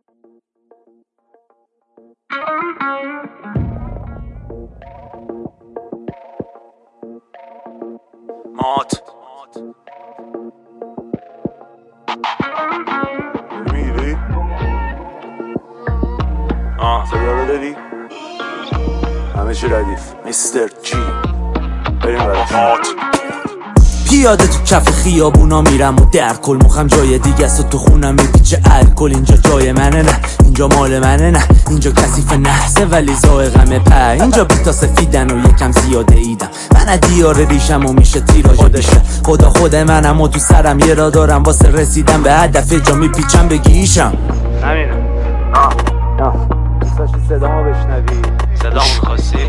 مات میری؟ صدا رو داری؟ همه چی ردیف میستر جی بریم براش. مات پیاده تو کف خیابونا میرم و در کل مخم جای دیگه است و تو خونم میپیچه الکل. اینجا جای منه نه، اینجا مال منه نه، اینجا کثیف نحسه ولی زائقمه په. اینجا بیتا سفیدن و یکم زیاده ایدم، من دیار ریشم و میشه تیراژ بشه. خود منم و تو سرم یه را دارم واسه رسیدن به هدف، جا میپیچم بگیشم. همینه. دوست داشتی صدامو بشنوی؟ صدامو میخواستی؟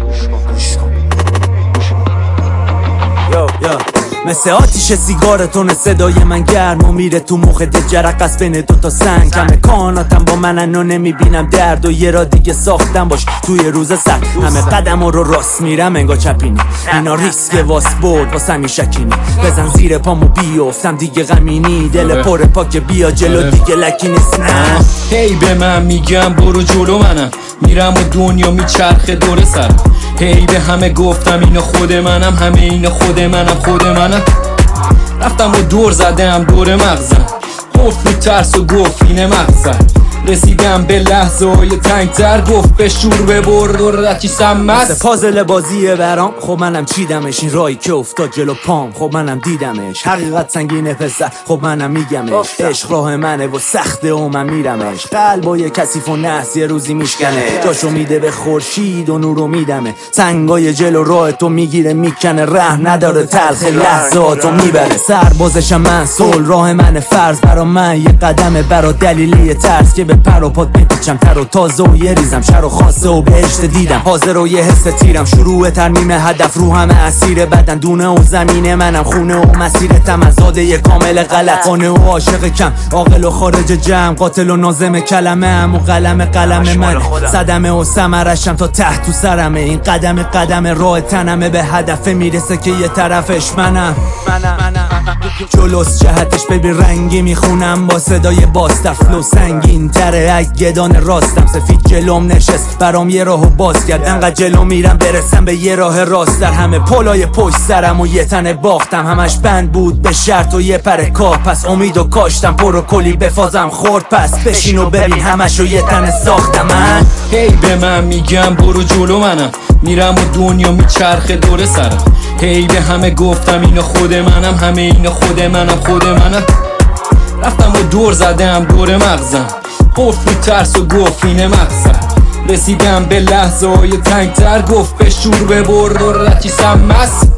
یا مثل آتیش سیگارتون صدای من گرم و میره تو مخت جرقص بین دوتا سنگ. همه کاناتم با منن و نمیبینم درد و یه را دیگه ساختم باش توی روز سخت. همه قدم رو راست میرم انگار چپینی، اینا ریسک واس برد واسه می شکینی. بزن زیر پامو بیافتم دیگه غمینی، دل پر پاک بیا جلو دیگه لکی نیست. نه هی به من میگم برو جلو، منم میرم و دنیا میچرخه دور سرم. هی به همه گفتم اینا خود منم، همه اینا خود منم. رفتم و دور زدم دور مغزم، قفل ترس و گفت اینه مغزم. رسیدم به لحظه های تنگتر، گفت به شور ببر و رکی سمست. مثل پازل بازیه برام، خب منم چیدمش. این رایی که افتاد جلو پام، خب منم دیدمش. حقیقت سنگینه پسر، خب منم میگمش. عشق راه منه و سخته و من میرمش. قلبای کثیف و نحس یه روزی میشکنه، جاشو میده به خورشید و نورو میدمه. سنگای جلو راه تو میگیره میکنه، رحم نداره تلخ لحظاتو میبره. سربازشم من صلح، راه من فرض برا من یه قدمه، برا دلیلی ترس که به پر و پات بپیچم تر و تازه و یه ریزم. شر و خاصه و بهشت دیدم، حاضر و یه حس تیرم. شروع ترمیم هدف رو همه اسیر بدن، دونه و زمینه منم خونه و مسیرتم ازاده یه کامل غلط. خانه و عاشق کم، عاقل و خارج جمع، قاتل و نازم کلمه ام و قلم من. صدمه و ثمرشم تا ته تو سرمه، این قدم راه تنمه به هدف میرسه که یه طرفش منم. جلوس جهتش ببین رنگی میخونم با صدای باستفل و سنگین تره. اگدان راستم سفید جلوم نشست، برام یه راهو باز کرد. انقدر جلو میرم برسم به یه راه راست، در همه پلای پشت سرم و یه تنه باختم. همش بند بود به شرط و یه پر کار، پس امیدو کاشتم پر و کلی بفازم خورد. پس بشین و ببین همشو یه تنه ساختم من. هی به من میگم برو جلو، منم میرم و دنیا میچرخه دور سرم. هی به همه گفتم اینا خود منم، همه اینا خود منم. رفتم و دور زدم دور مغزم، قفل ترس و گفت اینه مغزم. رسیدم به لحظه های تنگتر، گفت به شور ببر و رکی سمست.